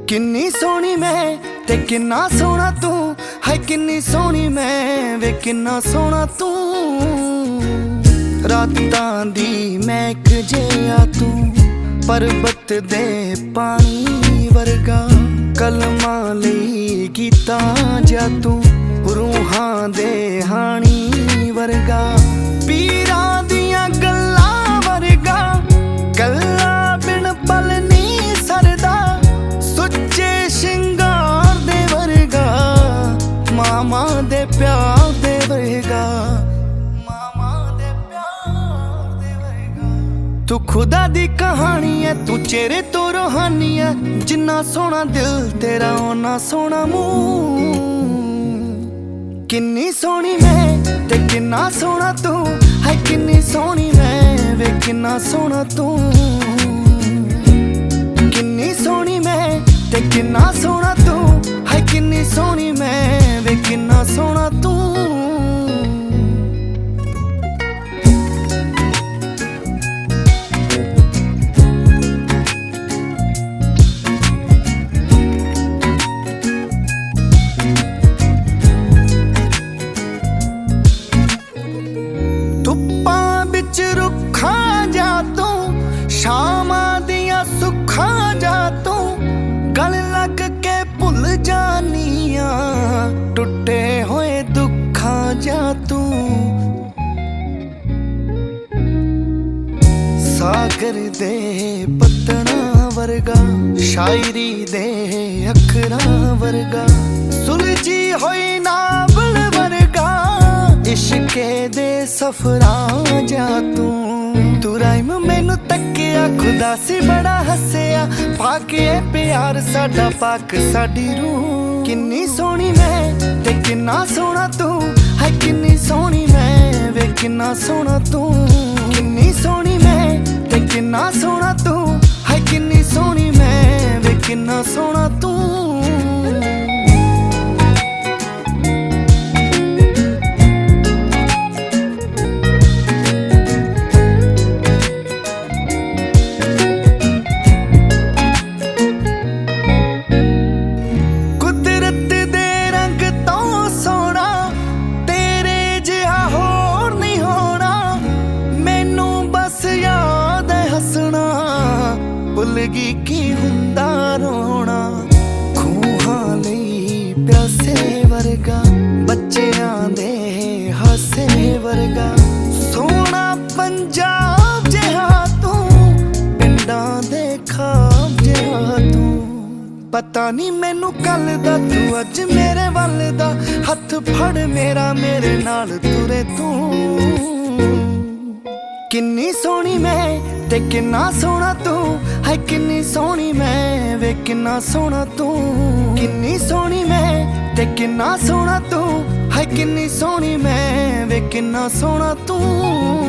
किन्नी सोहनी मैं ते किन्ना सोहना तू है, किन्नी सोहनी मैं वे किन्ना सोहना तू। रातां दी महक जिहा तू, पर्बत दे पानी वर्गा, कलमां लई गीतां जा तू, रूहां दे हाणी वर्गा, पीरां दियां गल्लां वर्गा, गल्लां बिन पल नहीं सरदा, सुच्चे शिंगार दे वर्गा, मामा दे प्यार दे वर्गा, मामा दे प्यार दे वर्गा। तू खुदा दी कहानी है, तू चेहरे तो रूहानी है, जिन्ना सोहना दिल तेरा ओना सोहना मुंह। किन्नी सोहनी मैं ते किन्ना सोहना तू है, किन्नी सोहनी मैं वे किन्ना सोहना तू। किन्नी सोहनी मैं ते किन्ना सोहना तू है, किन्नी सोहनी मैं वे किन्ना सोहना तू। शामां दियां सुखां जा तू, गल लग के भुल जानियां, टुटे होए दुखां जा तू। सागर दे पत्तना वर्गा, शायरी दे अखरां वर्गा, सुलझी होई नावल वर्गा, इश्के दे सफरां जा तू। तू राइम मैनू तकिया, खुदा सी बड़ा हसिया, पाके प्यार साडा पाक साडी रूह। किन्नी सोहनी मैं ते किन्ना सोहना तू है, किन्नी सोहनी मैं वे किन्ना सोहना तू। किन्नी सोहनी मैं ते किन्ना सोहना तू है, किन्नी सोहनी मैं वे किन्ना सोहना तू। भुलगी की हुंदा रोना, खूहां लई प्यासे वर्गा, बच्चियां दे हासे वर्गा, सोहना पंजाब जिहा तू, पिंडां दे खाब जिहा तू। पता नहीं मैनू कल दा तू अज मेरे वल दा, हथ फड़ मेरा मेरे नाल तुरे तू। किन्नी सोहनी मैं ते किन्ना सोहना तू है, किन्नी सोहनी मैं वे किन्ना सोहना तू। किन्नी सोहनी मैं ते किन्ना सोहना तू है, किन्नी सोहनी मैं वे किन्ना सोहना तू।